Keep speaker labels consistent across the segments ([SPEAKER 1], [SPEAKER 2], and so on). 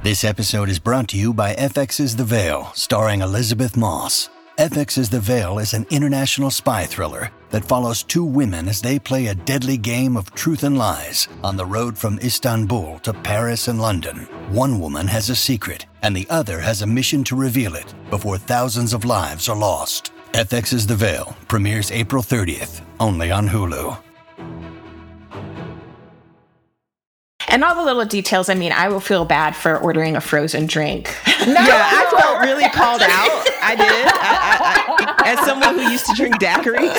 [SPEAKER 1] This episode is brought to you by FX's The Veil, starring Elizabeth Moss. FX's The Veil is an international spy thriller that follows two women as they play a deadly game of truth and lies on the road from Istanbul to Paris and London. One woman has a secret, and the other has a mission to reveal it before thousands of lives are lost. FX's The Veil premieres April 30th, only on Hulu.
[SPEAKER 2] And all the little details, I mean, I will feel bad for ordering a frozen drink.
[SPEAKER 3] I felt really called out. I did. I, as someone who used to drink daiquiris.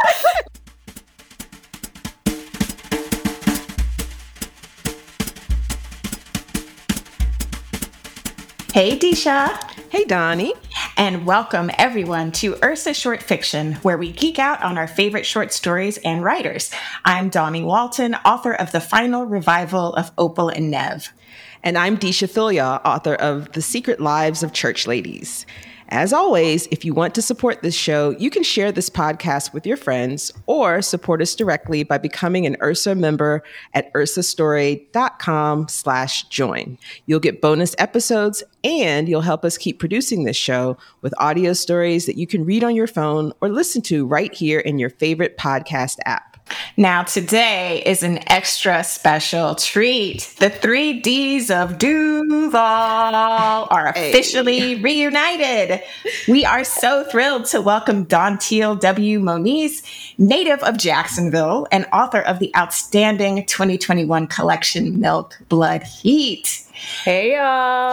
[SPEAKER 2] Hey, Disha.
[SPEAKER 3] Hey, Donnie.
[SPEAKER 2] And welcome, everyone, to Ursa Short Fiction, where we geek out on our favorite short stories and writers. I'm Donnie Walton, author of the final revival of Opal and Nev.
[SPEAKER 3] And I'm Disha Philyaw, author of The Secret Lives of Church Ladies. As always, if you want to support this show, you can share this podcast with your friends or support us directly by becoming an Ursa member at ursastory.com/join. You'll get bonus episodes and you'll help us keep producing this show with audio stories that you can read on your phone or listen to right here in your favorite podcast app.
[SPEAKER 2] Now, today is an extra special treat. The 3Ds of Duval are officially reunited. We are so thrilled to welcome Dontiel W. Moniz, native of Jacksonville and author of the outstanding 2021 collection, Milk, Blood, Heat.
[SPEAKER 4] Hey, y'all.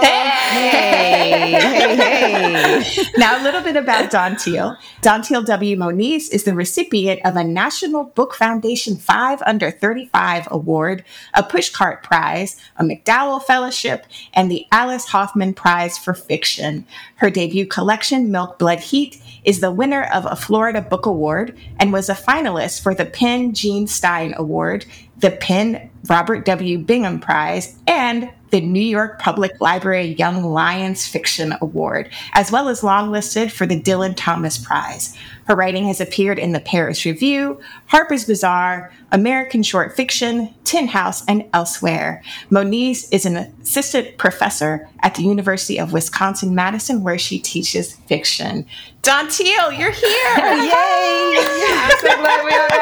[SPEAKER 2] Hey. Now, a little bit about Dontiel. Dontiel W. Moniz is the recipient of a National Book Foundation 5 Under 35 Award, a Pushcart Prize, a McDowell Fellowship, and the Alice Hoffman Prize for Fiction. Her debut collection, Milk, Blood, Heat, is the winner of a Florida Book Award and was a finalist for the PEN Gene Stein Award, the PEN Robert W. Bingham Prize, and the New York Public Library Young Lions Fiction Award, as well as longlisted for the Dylan Thomas Prize. Her writing has appeared in the Paris Review, Harper's Bazaar, American Short Fiction, Tin House, and elsewhere. Moniz is an assistant professor at the University of Wisconsin-Madison, where she teaches fiction. Dontiel, you're here!
[SPEAKER 4] Yay! I'm so glad we all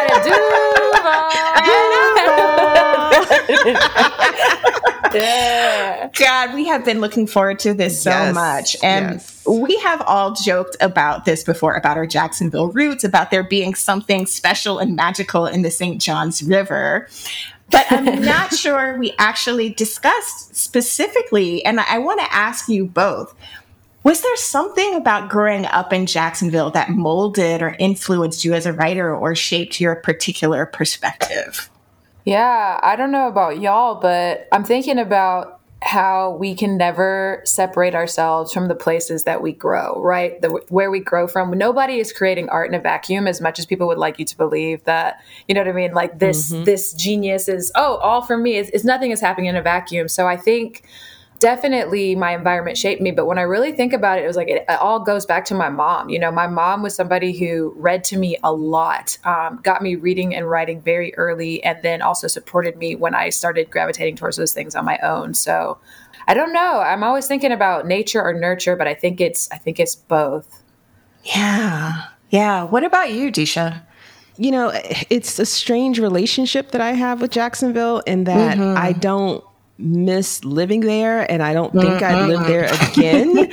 [SPEAKER 4] got to do Yeah.
[SPEAKER 2] God, we have been looking forward to this so much. And we have all joked about this before, about our Jacksonville roots, about there being something special and magical in the St. Johns River. But I'm not sure we actually discussed specifically. And I want to ask you both, was there something about growing up in Jacksonville that molded or influenced you as a writer or shaped your particular perspective?
[SPEAKER 4] Yeah, I don't know about y'all, but I'm thinking about how we can never separate ourselves from the places that we grow, right? Where we grow from. Nobody is creating art in a vacuum, as much as people would like you to believe that, you know what I mean? Like this genius is, all for me. It's nothing is happening in a vacuum. So I think definitely my environment shaped me. But when I really think about it, it was like it all goes back to my mom. You know, my mom was somebody who read to me a lot, got me reading and writing very early, and then also supported me when I started gravitating towards those things on my own. So I don't know. I'm always thinking about nature or nurture, but I think it's both.
[SPEAKER 2] Yeah. Yeah. What about you, Disha?
[SPEAKER 3] You know, it's a strange relationship that I have with Jacksonville in that I don't miss living there, and I don't think I'd live there again.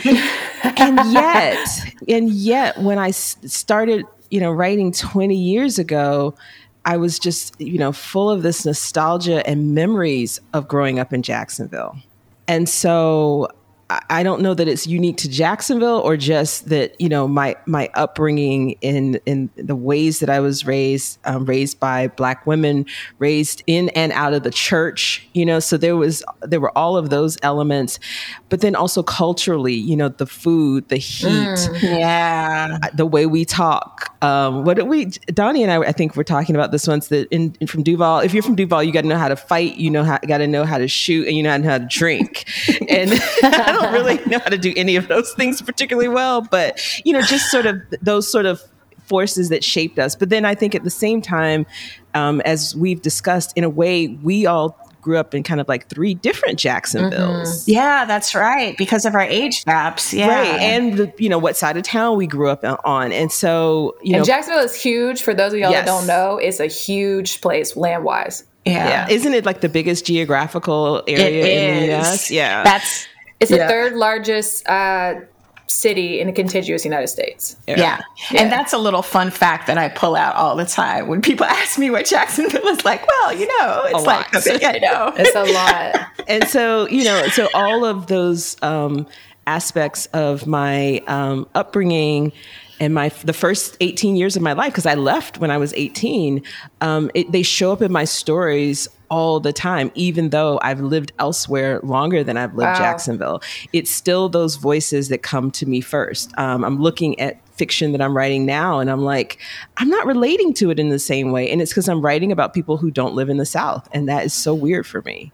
[SPEAKER 3] and yet when I started, writing 20 years ago, I was just, full of this nostalgia and memories of growing up in Jacksonville. And so I don't know that it's unique to Jacksonville or just that, my upbringing in the ways that I was raised by Black women, raised in and out of the church, so there were all of those elements, but then also culturally, the food, the heat, the way we talk. Donnie and I think we're talking about this once, that from Duval, if you're from Duval, you got to know how to fight, got to know how to shoot, and you know how to drink. And I don't really know how to do any of those things particularly well, but just sort of those sort of forces that shaped us. But then I think at the same time, as we've discussed, in a way, we all grew up in kind of like 3 different Jacksonvilles.
[SPEAKER 2] Yeah, that's right. Because of our age gaps. Yeah.
[SPEAKER 3] Right. And, what side of town we grew up on. And so,
[SPEAKER 4] and Jacksonville is huge. For those of y'all that don't know, it's a huge place land-wise.
[SPEAKER 2] Yeah.
[SPEAKER 3] Isn't it like the biggest geographical area in the U.S.? Yeah.
[SPEAKER 4] It's the 3rd largest city in the contiguous United States.
[SPEAKER 2] Yeah. And that's a little fun fact that I pull out all the time when people ask me what Jacksonville is like. Well, it's like I know.
[SPEAKER 4] It's a lot.
[SPEAKER 3] And so, so all of those aspects of my upbringing and the first 18 years of my life, because I left when I was 18, they show up in my stories all the time, even though I've lived elsewhere longer than I've lived Jacksonville. It's still those voices that come to me first. I'm looking at fiction that I'm writing now, and I'm like, I'm not relating to it in the same way. And it's because I'm writing about people who don't live in the South. And that is so weird for me.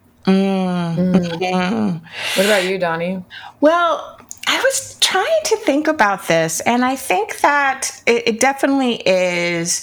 [SPEAKER 4] What about you, Donnie?
[SPEAKER 2] Well, I was trying to think about this, and I think that it definitely is,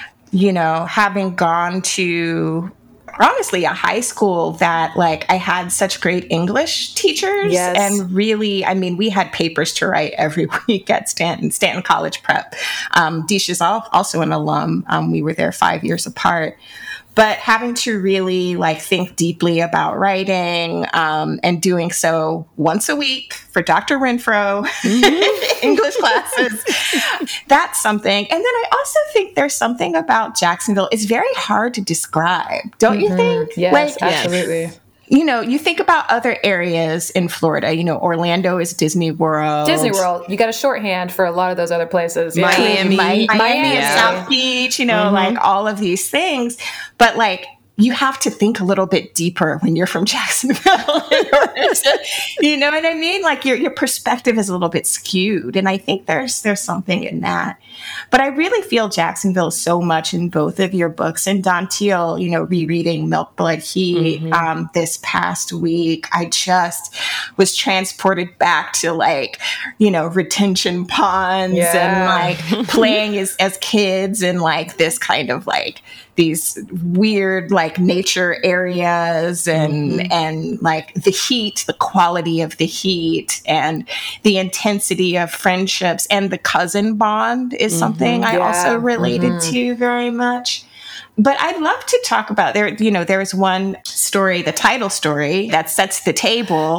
[SPEAKER 2] having gone to honestly a high school that like I had such great English teachers and really, we had papers to write every week at Stanton College Prep. Disha's also an alum. We were there 5 years apart. But having to really like think deeply about writing and doing so once a week for Dr. Renfro, English classes, that's something. And then I also think there's something about Jacksonville. It's very hard to describe, don't you think?
[SPEAKER 4] Yes, absolutely.
[SPEAKER 2] You think about other areas in Florida, Orlando is Disney World.
[SPEAKER 4] You got a shorthand for a lot of those other places.
[SPEAKER 2] Miami and South Beach, like all of these things. But like, you have to think a little bit deeper when you're from Jacksonville in order to, you know what I mean? Like your perspective is a little bit skewed. And I think there's something in that. But I really feel Jacksonville so much in both of your books. And Don Teal, rereading Milk, Blood, Heat this past week, I just was transported back to like, retention ponds and like playing as kids and like this kind of like these weird like nature areas and like the heat, the quality of the heat and the intensity of friendships and the cousin bond is something I also related to very much. But I'd love to talk about there's one story, the title story that sets the table.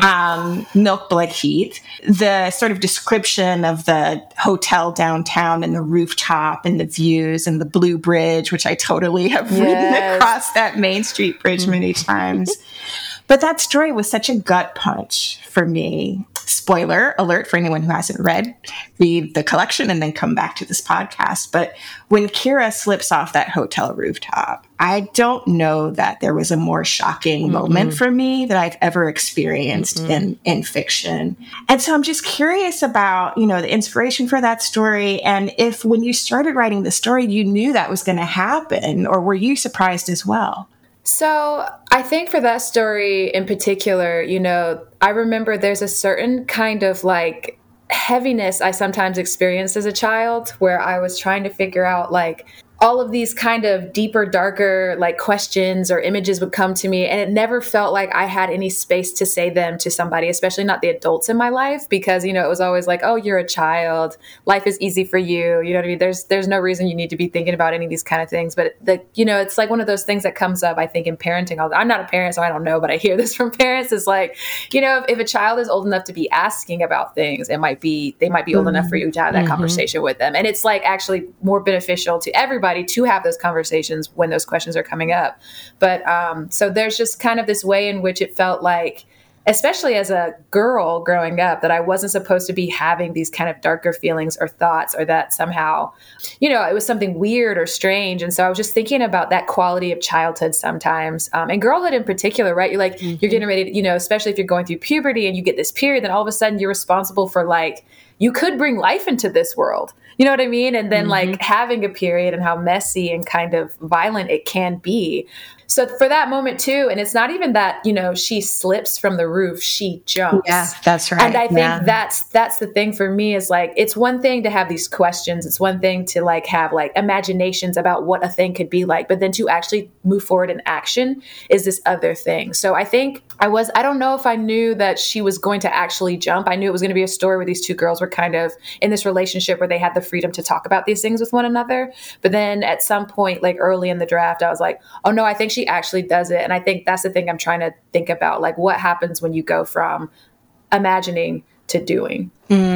[SPEAKER 2] Milk, Blood, Heat. The sort of description of the hotel downtown and the rooftop and the views and the Blue Bridge, which I totally have ridden across that Main Street Bridge many times. But that story was such a gut punch for me. Spoiler alert for anyone who hasn't read the collection and then come back to this podcast. But when Kira slips off that hotel rooftop, I don't know that there was a more shocking moment for me that I've ever experienced in fiction. And so I'm just curious about, the inspiration for that story. And if when you started writing the story, you knew that was going to happen, or were you surprised as well?
[SPEAKER 4] So I think for that story in particular, I remember there's a certain kind of like heaviness I sometimes experienced as a child where I was trying to figure out like all of these kind of deeper, darker like questions or images would come to me. And it never felt like I had any space to say them to somebody, especially not the adults in my life, because, it was always like, oh, you're a child. Life is easy for you. You know what I mean? There's no reason you need to be thinking about any of these kind of things. But, it's like one of those things that comes up, I think, in parenting. I'm not a parent, so I don't know, but I hear this from parents. It's like, if a child is old enough to be asking about things, they might be old enough for you to have that conversation with them. And it's like actually more beneficial to everybody to have those conversations when those questions are coming up. But so there's just kind of this way in which it felt like, especially as a girl growing up, that I wasn't supposed to be having these kind of darker feelings or thoughts, or that somehow, it was something weird or strange. And so I was just thinking about that quality of childhood sometimes, and girlhood in particular, right? You're like, you're getting ready to, especially if you're going through puberty and you get this period, then all of a sudden you're responsible for like, you could bring life into this world. You know what I mean? And then like having a period and how messy and kind of violent it can be. So for that moment too, and it's not even that, she slips from the roof, she jumps.
[SPEAKER 2] Yeah, that's right.
[SPEAKER 4] And I think that's the thing for me is like, it's one thing to have these questions. It's one thing to like have like imaginations about what a thing could be like, but then to actually move forward in action is this other thing. So I think I don't know if I knew that she was going to actually jump. I knew it was going to be a story where these two girls were kind of in this relationship where they had the freedom to talk about these things with one another. But then at some point, like early in the draft, I was like, oh no, I think she actually does it. And I think that's the thing I'm trying to think about, like what happens when you go from imagining to doing.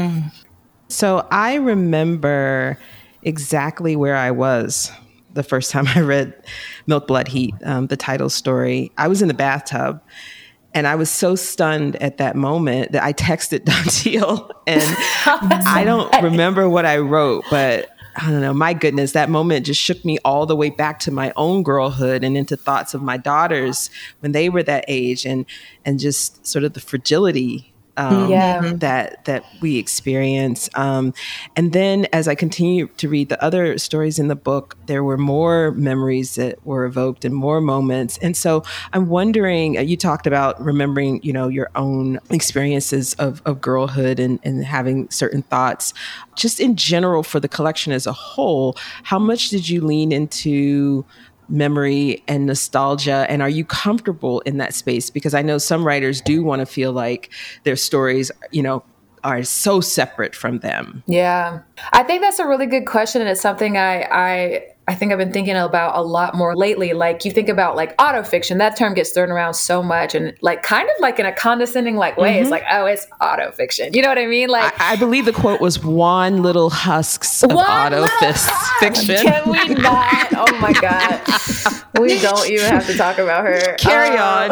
[SPEAKER 3] So I remember exactly where I was the first time I read Milk, Blood, Heat, the title story. I was in the bathtub. And I was so stunned at that moment that I texted Dontiel, and I don't remember what I wrote, but I don't know, my goodness, that moment just shook me all the way back to my own girlhood and into thoughts of my daughters when they were that age, and just sort of the fragility that we experience. And then as I continued to read the other stories in the book, there were more memories that were evoked and more moments. And so I'm wondering, you talked about remembering, your own experiences of girlhood and having certain thoughts. Just in general for the collection as a whole, how much did you lean into memory and nostalgia, and are you comfortable in that space? Because I know some writers do want to feel like their stories, are so separate from them.
[SPEAKER 4] Yeah, I think that's a really good question, and it's something I think I've been thinking about a lot more lately. Like you think about like autofiction, that term gets thrown around so much, and like kind of like in a condescending like way, it's like, oh, it's autofiction. You know what I mean? Like
[SPEAKER 3] I believe the quote was "one little husks of autofiction."
[SPEAKER 4] Can we not? Oh my God. We don't even have to talk about her.
[SPEAKER 3] Carry on.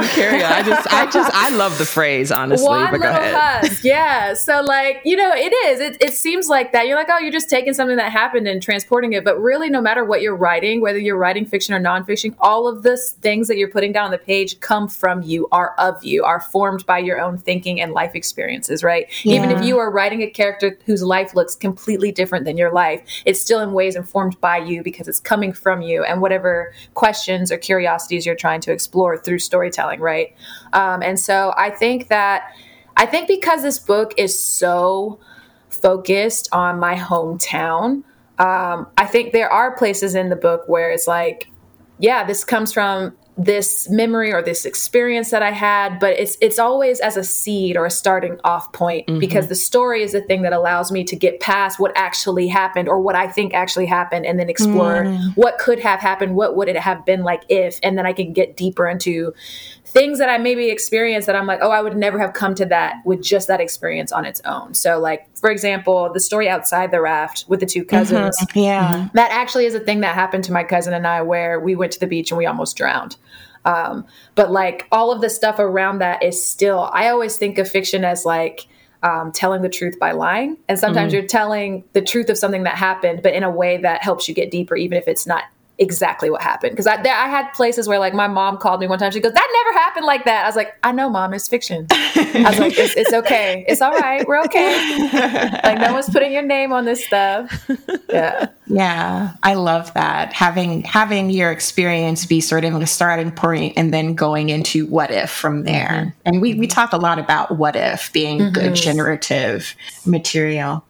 [SPEAKER 3] I love the phrase, honestly.
[SPEAKER 4] One
[SPEAKER 3] but go
[SPEAKER 4] little
[SPEAKER 3] ahead.
[SPEAKER 4] husk. Yeah. So like, it is. It seems like that. You're like, oh, you're just taking something that happened and transporting it. But really, no matter what you're writing, whether you're writing fiction or nonfiction, all of the things that you're putting down on the page come from you, are of you, are formed by your own thinking and life experiences, right? Yeah. Even if you are writing a character whose life looks completely different than your life, it's still in ways informed by you because it's coming from you and whatever questions or curiosities you're trying to explore through storytelling, right? And so I think because this book is so focused on my hometown, I think there are places in the book where it's like, yeah, this comes from this memory or this experience that I had, but it's always as a seed or a starting off point, because the story is the thing that allows me to get past what actually happened or what I think actually happened, and then explore what could have happened, what would it have been like if, and then I can get deeper into things that I maybe experienced that I'm like, oh, I would never have come to that with just that experience on its own. So like, for example, the story Outside the Raft with the two cousins, that actually is a thing that happened to my cousin and I, where we went to the beach and we almost drowned. But like all of the stuff around that is still, I always think of fiction as like telling the truth by lying. And sometimes you're telling the truth of something that happened, but in a way that helps you get deeper, even if it's not exactly what happened. Because I had places where like my mom called me one time, she goes, that never happened like that. I was like, I know, Mom, it's fiction. I was like, it's okay. It's all right. We're okay. Like no one's putting your name on this stuff. Yeah.
[SPEAKER 2] Yeah. I love that. Having your experience be sort of a starting point and then going into what if from there. And we talk a lot about what if being good generative material.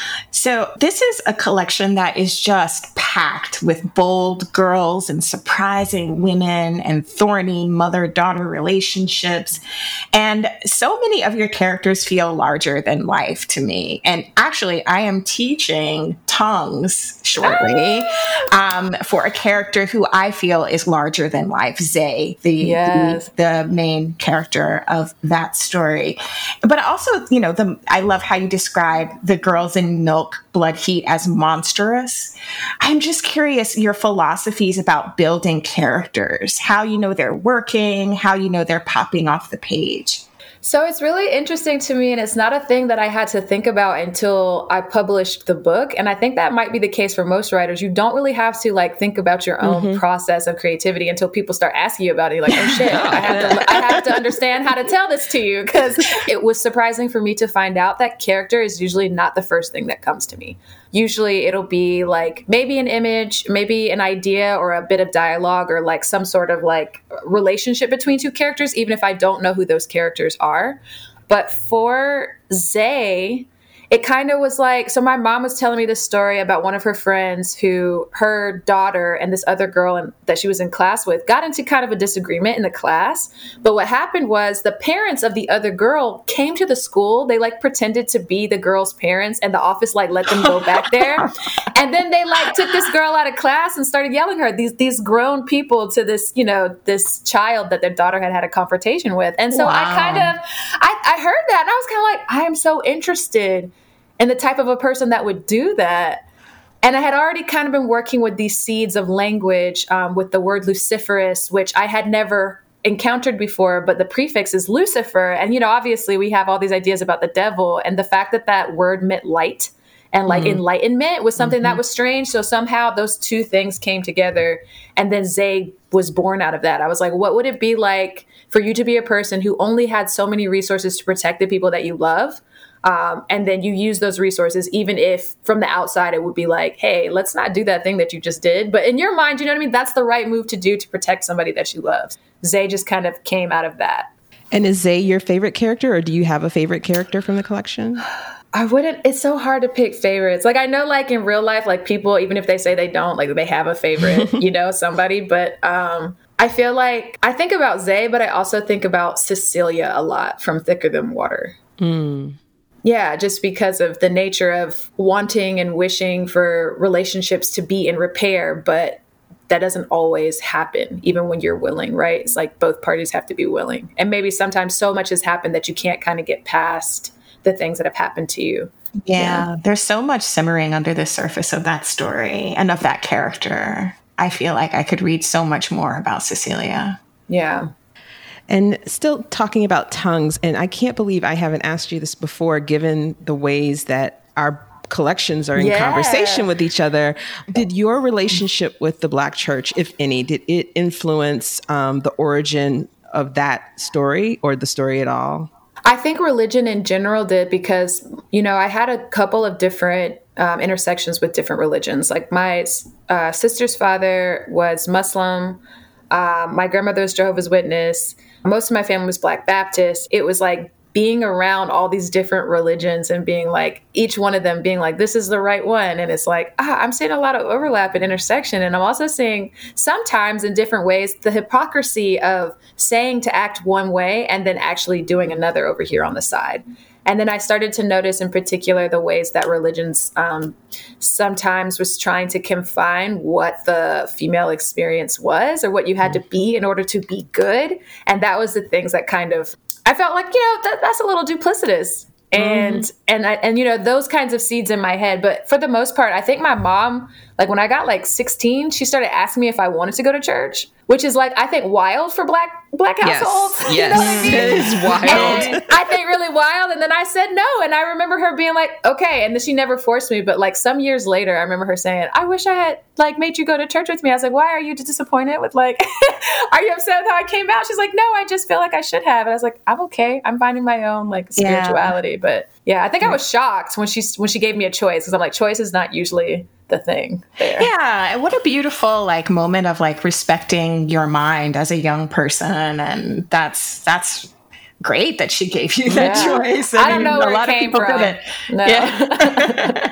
[SPEAKER 2] So this is a collection that is just packed with bold girls and surprising women and thorny mother-daughter relationships. And so many of your characters feel larger than life to me. And actually, I am teaching tongues shortly for a character who I feel is larger than life, Zay, the main character of that story. But also, I love how you describe the girls in Milk, Blood, Heat as monstrous. I'm just curious your philosophies about building characters, how they're working, how they're popping off the page.
[SPEAKER 4] So it's really interesting to me, and it's not a thing that I had to think about until I published the book. And I think that might be the case for most writers. You don't really have to like think about your own process of creativity until people start asking you about it. You're like, oh shit, I have to understand how to tell this to you, because it was surprising for me to find out that character is usually not the first thing that comes to me. Usually it'll be like maybe an image, maybe an idea or a bit of dialogue or like some sort of like relationship between two characters, even if I don't know who those characters are. But for Zay, it kind of was like, so my mom was telling me this story about one of her friends who her daughter and this other girl that she was in class with got into kind of a disagreement in the class. But what happened was the parents of the other girl came to the school. They like pretended to be the girl's parents and the office like let them go back there. And then they like took this girl out of class and started yelling her, these grown people to this, this child that their daughter had a confrontation with. And so I heard that and I was kind of like, I am so interested and the type of a person that would do that. And I had already kind of been working with these seeds of language with the word Luciferus, which I had never encountered before, but the prefix is Lucifer. And, obviously we have all these ideas about the devil, and the fact that that word meant light and like enlightenment was something that was strange. So somehow those two things came together, and then Zay was born out of that. I was like, what would it be like for you to be a person who only had so many resources to protect the people that you love? And then you use those resources, even if from the outside it would be like, hey, let's not do that thing that you just did. But in your mind, you know what I mean? That's the right move to do to protect somebody that you love. Zay just kind of came out of that.
[SPEAKER 3] And is Zay your favorite character, or do you have a favorite character from the collection?
[SPEAKER 4] It's so hard to pick favorites. Like, I know like in real life, like people, even if they say they don't, like they have a favorite, somebody. But I feel like I think about Zay, but I also think about Cecilia a lot from Thicker Than Water. Yeah, just because of the nature of wanting and wishing for relationships to be in repair, but that doesn't always happen, even when you're willing, right? It's like both parties have to be willing. And maybe sometimes so much has happened that you can't kind of get past the things that have happened to you.
[SPEAKER 2] Yeah, there's so much simmering under the surface of that story and of that character. I feel like I could read so much more about Cecilia.
[SPEAKER 4] Yeah.
[SPEAKER 3] And still talking about tongues, and I can't believe I haven't asked you this before, given the ways that our collections are in conversation with each other. Did your relationship with the Black church, if any, did it influence the origin of that story or the story at all?
[SPEAKER 4] I think religion in general did, because, I had a couple of different intersections with different religions. Like my sister's father was Muslim. My grandmother was Jehovah's Witness. Most of my family was Black Baptist. It was like being around all these different religions and being like, each one of them being like, this is the right one. And it's like, I'm seeing a lot of overlap and intersection. And I'm also seeing sometimes in different ways, the hypocrisy of saying to act one way and then actually doing another over here on the side. And then I started to notice in particular the ways that religions sometimes was trying to confine what the female experience was or what you had to be in order to be good. And that was the things that kind of, I felt like, that's a little duplicitous. And those kinds of seeds in my head. But for the most part, I think my mom, like when I got like 16, she started asking me if I wanted to go to church, which is like, I think wild for black households.
[SPEAKER 3] Yes. You know what I mean? It is wild.
[SPEAKER 4] And I think really wild. And then I said no. And I remember her being like, okay. And then she never forced me. But like some years later, I remember her saying, I wish I had like made you go to church with me. I was like, why are you disappointed with like, are you upset with how I came out? She's like, no, I just feel like I should have. And I was like, I'm okay. I'm finding my own like spirituality. Yeah. But yeah, I think I was shocked when she gave me a choice, because I'm like, choice is not usually the thing there.
[SPEAKER 2] Yeah. What a beautiful like moment of like respecting your mind as a young person. And that's great that she gave you that choice.
[SPEAKER 4] I don't know where it came from. No.
[SPEAKER 2] Yeah.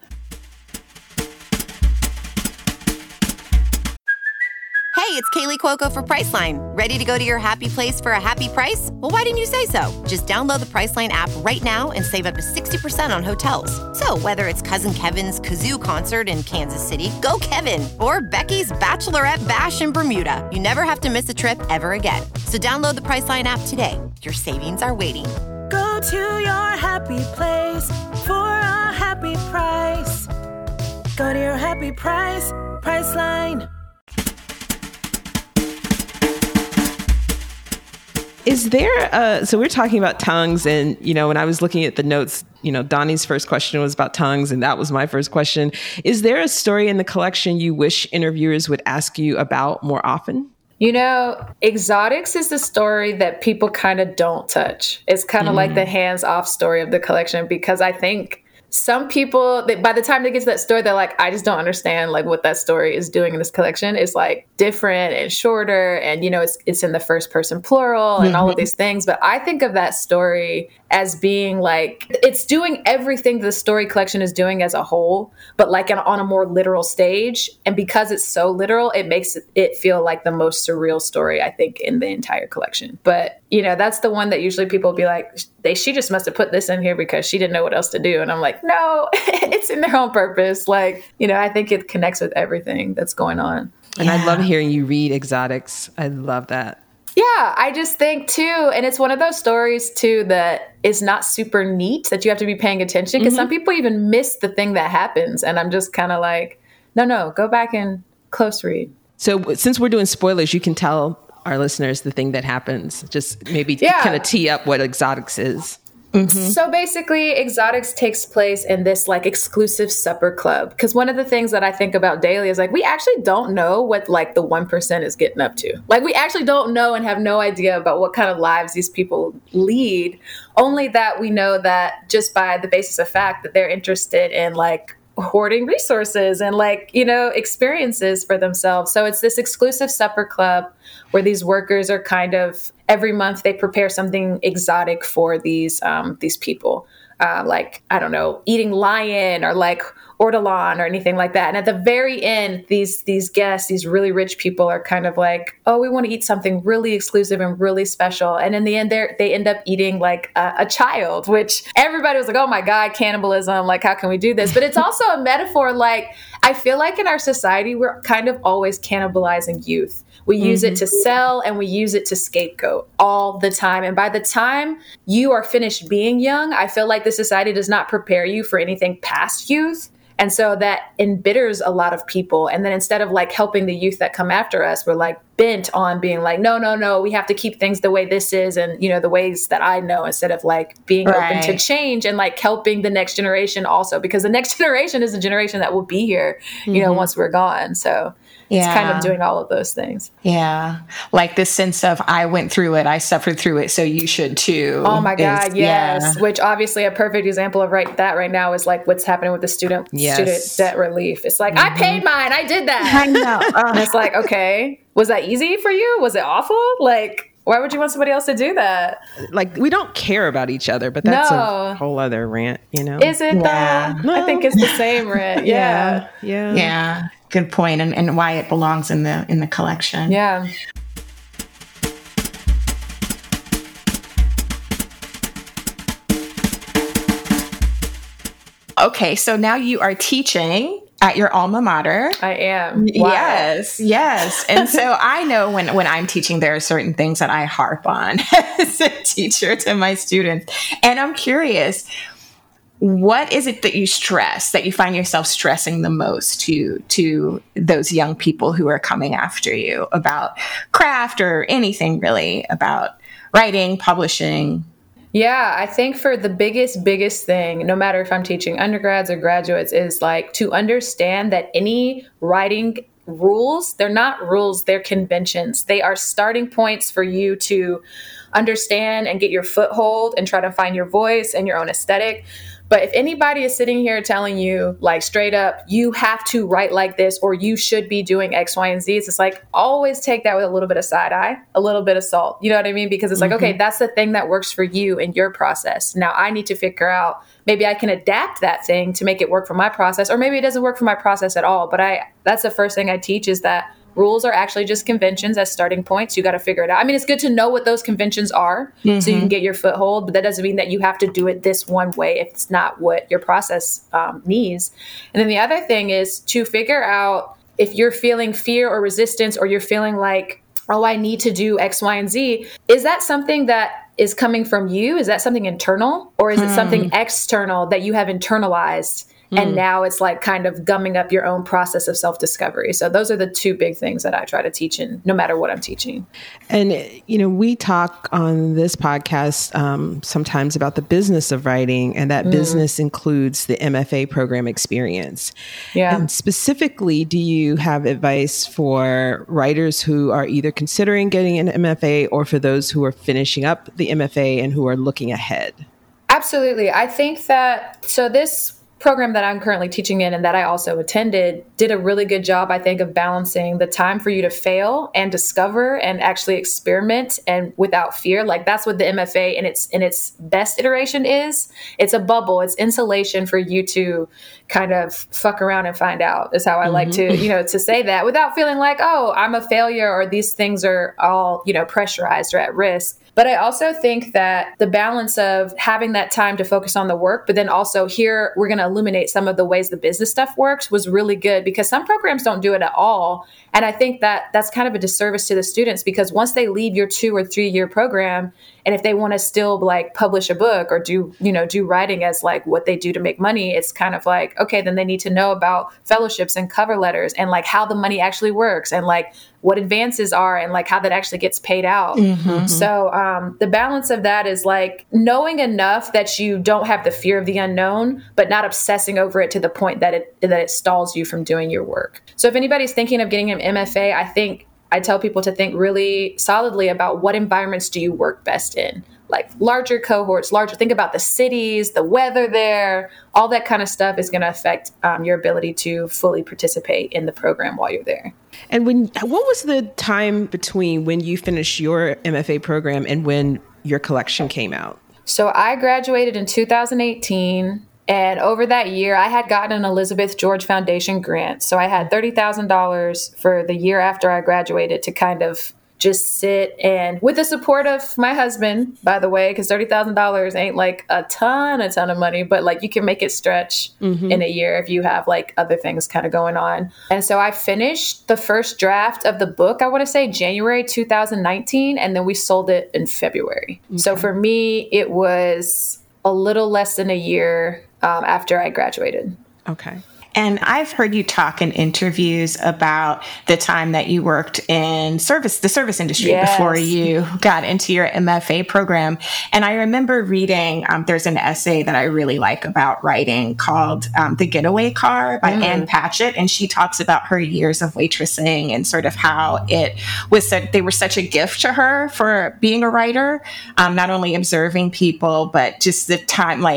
[SPEAKER 5] Hey, it's Kaylee Cuoco for Priceline. Ready to go to your happy place for a happy price? Well, why didn't you say so? Just download the Priceline app right now and save up to 60% on hotels. So whether it's Cousin Kevin's Kazoo Concert in Kansas City, go Kevin, or Becky's Bachelorette Bash in Bermuda, you never have to miss a trip ever again. So download the Priceline app today. Your savings are waiting.
[SPEAKER 6] Go to your happy place for a happy price. Go to your happy price, Priceline.
[SPEAKER 3] Is there, so we're talking about tongues, and, when I was looking at the notes, Donnie's first question was about tongues, and that was my first question. Is there a story in the collection you wish interviewers would ask you about more often?
[SPEAKER 4] Exotics is the story that people kind of don't touch. It's kind of like the hands-off story of the collection, because I think some people, by the time they get to that story, they're like, I just don't understand like what that story is doing in this collection. It's like different and shorter, and it's in the first person plural and all of these things. But I think of that story as being like, it's doing everything the story collection is doing as a whole, but like on a more literal stage. And because it's so literal, it makes it feel like the most surreal story, I think, in the entire collection. But that's the one that usually people will be like, she just must have put this in here because she didn't know what else to do. And I'm like, no, it's in there on purpose. Like, I think it connects with everything that's going on.
[SPEAKER 3] And I love hearing you read exotics. I love that.
[SPEAKER 4] Yeah, I just think too, and it's one of those stories too that is not super neat, that you have to be paying attention, because some people even miss the thing that happens. And I'm just kind of like, no, go back and close read.
[SPEAKER 3] So since we're doing spoilers, you can tell our listeners the thing that happens. Just maybe kind of tee up what exotics is.
[SPEAKER 4] So basically, Exotics takes place in this like exclusive supper club. Because one of the things that I think about daily is like, we actually don't know what like the 1% is getting up to. Like, we actually don't know and have no idea about what kind of lives these people lead. Only that we know that just by the basis of fact that they're interested in like hoarding resources and like, experiences for themselves. So it's this exclusive supper club where these workers are kind of, every month they prepare something exotic for these people. Like, I don't know, eating lion or like ortolan or anything like that. And at the very end, these guests, these really rich people are kind of like, oh, we want to eat something really exclusive and really special. And in the end, they end up eating like a child, which everybody was like, oh my God, cannibalism. Like, how can we do this? But it's also a metaphor. Like, I feel like in our society, we're kind of always cannibalizing youth. We use it to sell and we use it to scapegoat all the time. And by the time you are finished being young, I feel like the society does not prepare you for anything past youth. And so that embitters a lot of people. And then instead of like helping the youth that come after us, we're like bent on being like, no, we have to keep things the way this is. And, the ways that I know, instead of like being open to change and like helping the next generation also, because the next generation is a generation that will be here, once we're gone. So it's kind of doing all of those things.
[SPEAKER 2] Yeah. Like this sense of, I went through it, I suffered through it, so you should too.
[SPEAKER 4] Oh my God, yes. Yeah. Which obviously a perfect example of right now is like what's happening with the student debt relief. It's like, I paid mine, I did that.
[SPEAKER 2] I know.
[SPEAKER 4] And it's like, okay, was that easy for you? Was it awful? Like, why would you want somebody else to do that?
[SPEAKER 3] Like, we don't care about each other, but that's a whole other rant,
[SPEAKER 4] Is it though? No. I think it's the same rant.
[SPEAKER 2] Yeah. Good point. And why it belongs in the collection.
[SPEAKER 4] Yeah.
[SPEAKER 2] Okay, so now you are teaching at your alma mater.
[SPEAKER 4] I am.
[SPEAKER 2] Wow. Yes. And so I know when I'm teaching, there are certain things that I harp on as a teacher to my students. And I'm curious, what is it that you stress, that you find yourself stressing the most to those young people who are coming after you about craft or anything really about writing, publishing?
[SPEAKER 4] Yeah, I think for the biggest thing, no matter if I'm teaching undergrads or graduates, is like to understand that any writing rules, they're not rules, they're conventions. They are starting points for you to understand and get your foothold and try to find your voice and your own aesthetic. But if anybody is sitting here telling you like straight up, you have to write like this, or you should be doing X, Y, and Z, it's like, always take that with a little bit of side eye, a little bit of salt. You know what I mean? Because it's like, okay, that's the thing that works for you in your process. Now I need to figure out, maybe I can adapt that thing to make it work for my process, or maybe it doesn't work for my process at all. But that's the first thing I teach, is that rules are actually just conventions as starting points. You got to figure it out. I mean, it's good to know what those conventions are so you can get your foothold, but that doesn't mean that you have to do it this one way if it's not what your process needs. And then the other thing is to figure out if you're feeling fear or resistance, or you're feeling like, oh, I need to do X, Y, and Z. Is that something that is coming from you? Is that something internal, or is it something external that you have internalized? And now it's like kind of gumming up your own process of self-discovery. So those are the two big things that I try to teach in no matter what I'm teaching.
[SPEAKER 3] And, we talk on this podcast sometimes about the business of writing, and that business includes the MFA program experience.
[SPEAKER 4] Yeah.
[SPEAKER 3] And specifically, do you have advice for writers who are either considering getting an MFA, or for those who are finishing up the MFA and who are looking ahead?
[SPEAKER 4] Absolutely. I think that, so this program that I'm currently teaching in and that I also attended did a really good job, I think, of balancing the time for you to fail and discover and actually experiment and without fear. Like that's what the MFA in its best iteration is. It's a bubble. It's insulation for you to kind of fuck around and find out is how I like to, to say that without feeling like, oh, I'm a failure or these things are all, pressurized or at risk. But I also think that the balance of having that time to focus on the work, but then also here we're going to illuminate some of the ways the business stuff works was really good because some programs don't do it at all. And I think that that's kind of a disservice to the students because once they leave your 2 or 3 year program, and if they want to still like publish a book or do writing as like what they do to make money, it's kind of like, okay, then they need to know about fellowships and cover letters and like how the money actually works and like what advances are and like how that actually gets paid out. So the balance of that is like knowing enough that you don't have the fear of the unknown, but not obsessing over it to the point that it stalls you from doing your work. So if anybody's thinking of getting an MFA, I tell people to think really solidly about what environments do you work best in, like larger cohorts, think about the cities, the weather there, all that kind of stuff is going to affect your ability to fully participate in the program while you're there.
[SPEAKER 3] And what was the time between when you finished your MFA program and when your collection came out?
[SPEAKER 4] So I graduated in 2018. And over that year, I had gotten an Elizabeth George Foundation grant. So I had $30,000 for the year after I graduated to kind of just sit and with the support of my husband, by the way, because $30,000 ain't like a ton of money, but like you can make it stretch in a year if you have like other things kind of going on. And so I finished the first draft of the book, I want to say January 2019, and then we sold it in February. Okay. So for me, it was a little less than a year after I graduated.
[SPEAKER 3] Okay.
[SPEAKER 2] And I've heard you talk in interviews about the time that you worked in the service industry before you got into your MFA program. And I remember reading, there's an essay that I really like about writing called The Getaway Car by Ann Patchett. And she talks about her years of waitressing and sort of how it was they were such a gift to her for being a writer, not only observing people, but just the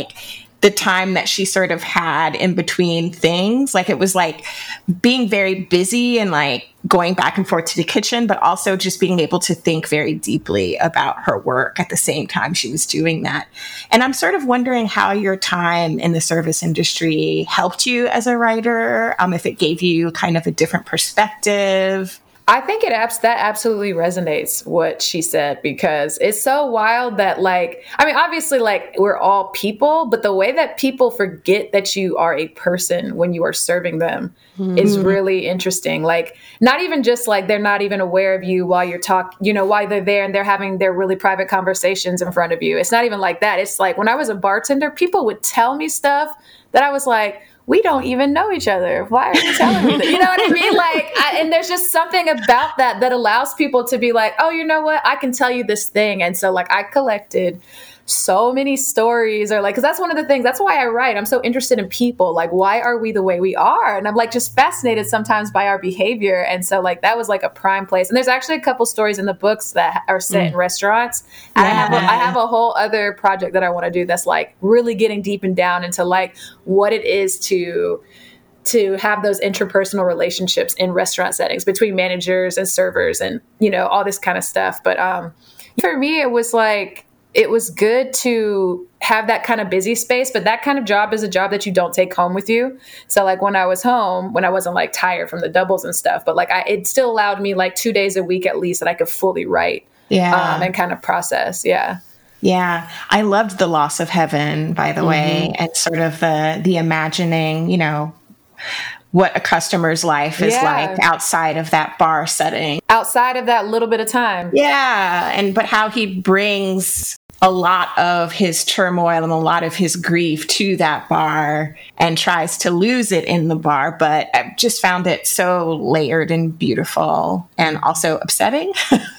[SPEAKER 2] time that she sort of had in between things. Like it was like being very busy and like going back and forth to the kitchen, but also just being able to think very deeply about her work at the same time she was doing that. And I'm sort of wondering how your time in the service industry helped you as a writer, if it gave you kind of a different perspective.
[SPEAKER 4] I think that absolutely resonates what she said, because it's so wild that obviously we're all people, but the way that people forget that you are a person when you are serving them is really interesting. Like not even just like they're not even aware of you while you're while they're there and they're having their really private conversations in front of you. It's not even like that. It's like when I was a bartender, people would tell me stuff that I was like, we don't even know each other. Why are you telling me that? You know what I mean? And there's just something about that allows people to be like, oh, you know what? I can tell you this thing. And so I collected so many stories because that's one of the things, that's why I write. I'm so interested in people. Like, why are we the way we are? And I'm just fascinated sometimes by our behavior. And so that was a prime place. And there's actually a couple stories in the books that are set in restaurants. And I have a whole other project that I want to do that's really getting deep and down into what it is to have those interpersonal relationships in restaurant settings between managers and servers and, all this kind of stuff. But for me, it was good to have that kind of busy space, but that kind of job is a job that you don't take home with you. So when I was home, when I wasn't tired from the doubles and stuff, but it still allowed me 2 days a week at least that I could fully write and kind of process. Yeah.
[SPEAKER 2] Yeah. I loved The Loss of Heaven, by the way, and sort of the imagining, what a customer's life is like outside of that bar setting.
[SPEAKER 4] Outside of that little bit of time.
[SPEAKER 2] Yeah. But how he brings a lot of his turmoil and a lot of his grief to that bar and tries to lose it in the bar. But I just found it so layered and beautiful and also upsetting.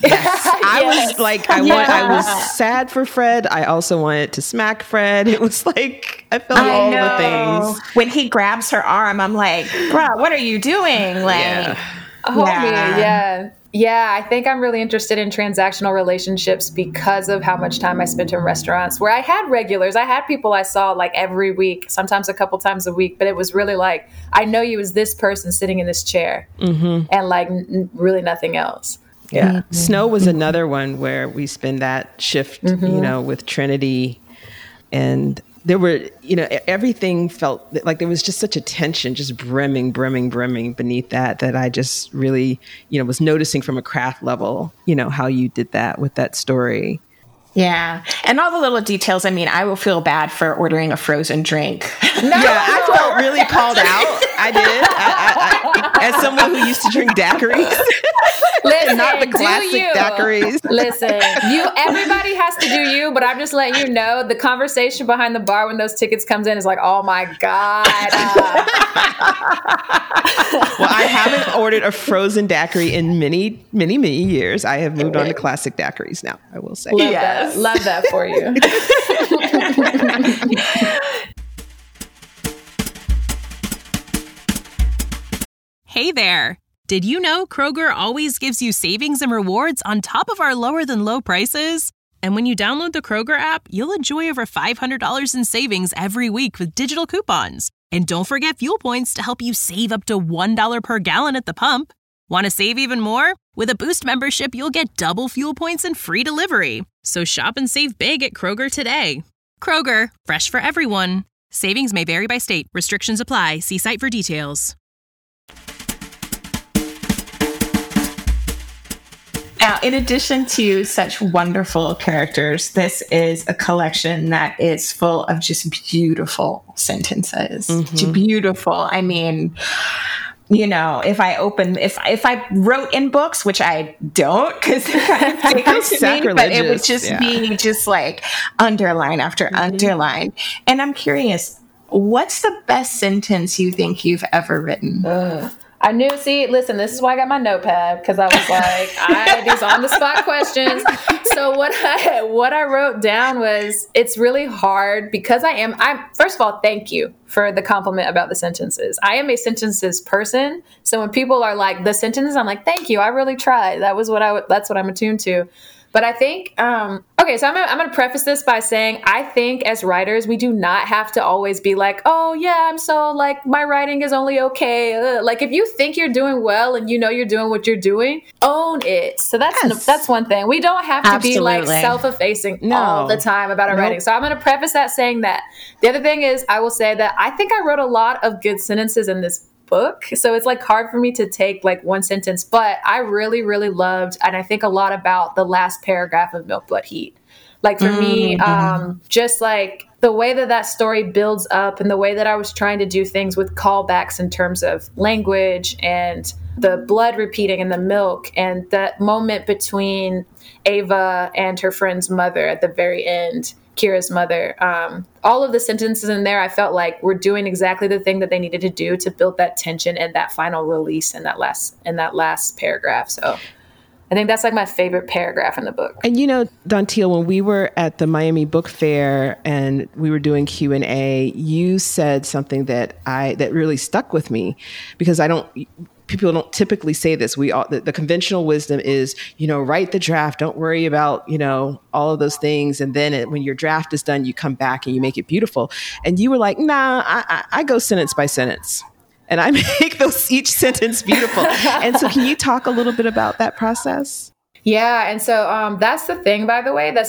[SPEAKER 3] I was sad for Fred. I also wanted to smack Fred. It was I felt all the things.
[SPEAKER 2] When he grabs her arm, I'm like, bruh, what are you doing?
[SPEAKER 4] Yeah, I think I'm really interested in transactional relationships because of how much time I spent in restaurants where I had regulars. I had people I saw like every week, sometimes a couple times a week, but it was really like, I know you as this person sitting in this chair and like really nothing else.
[SPEAKER 3] Yeah. Snow was another one where we spend that shift, with Trinity, and there were, everything felt like there was just such a tension, just brimming beneath that I just really, was noticing from a craft level, how you did that with that story.
[SPEAKER 2] Yeah. And all the little details. I mean, I will feel bad for ordering a frozen drink.
[SPEAKER 3] I felt really called out. I did. I, as someone who used to drink daiquiris.
[SPEAKER 4] Listen,
[SPEAKER 3] not the classic daiquiris.
[SPEAKER 4] Listen, everybody has to do you, but I'm just letting you know the conversation behind the bar when those tickets comes in is like, oh my God.
[SPEAKER 3] Well, I haven't ordered a frozen daiquiri in many, many, many years. I have moved on to classic daiquiris now, I will say.
[SPEAKER 4] Love that for you.
[SPEAKER 7] Hey there. Did you know Kroger always gives you savings and rewards on top of our lower than low prices? And when you download the Kroger app, you'll enjoy over $500 in savings every week with digital coupons. And don't forget fuel points to help you save up to $1 per gallon at the pump. Want to save even more? With a Boost membership, you'll get double fuel points and free delivery. So shop and save big at Kroger today. Kroger, fresh for everyone. Savings may vary by state. Restrictions apply. See site for details.
[SPEAKER 2] Now, in addition to such wonderful characters, this is a collection that is full of just beautiful sentences. Just beautiful. I mean, if I wrote in books, which I don't, because they're kind of big to me, but it would just be just like underline after underline. And I'm curious, what's the best sentence you think you've ever written?
[SPEAKER 4] I knew, listen, this is why I got my notepad, because I was like, these on the spot questions. So what I wrote down was, it's really hard because I'm first of all, thank you for the compliment about the sentences. I am a sentences person. So when people are like the sentences, I'm like, thank you. I really tried. That's what I'm attuned to. But I think, okay, so I'm going to preface this by saying, I think as writers, we do not have to always be like, oh yeah, I'm so like, my writing is only okay. Like if you think you're doing well and you're doing what you're doing, own it. So that's one thing. We don't have to be like self-effacing all the time about our writing. So I'm going to preface that saying that. The other thing is, I will say that I think I wrote a lot of good sentences in this book. So it's like hard for me to take like one sentence, but I really, really loved, and I think a lot about the last paragraph of Milk, Blood, Heat. Like for me, just like the way that story builds up and the way that I was trying to do things with callbacks in terms of language and the blood repeating and the milk and that moment between Ava and her friend's mother at the very end, Kira's mother, all of the sentences in there, I felt like were doing exactly the thing that they needed to do to build that tension and that final release in that last paragraph. So I think that's like my favorite paragraph in the book.
[SPEAKER 3] And Dontiel, when we were at the Miami Book Fair and we were doing Q&A, you said something that really stuck with me, because people don't typically say this. The conventional wisdom is, write the draft. Don't worry about, all of those things. And then when your draft is done, you come back and you make it beautiful. And you were like, nah, I go sentence by sentence. And I make each sentence beautiful. And so can you talk a little bit about that process?
[SPEAKER 4] Yeah. And so that's the thing, by the way,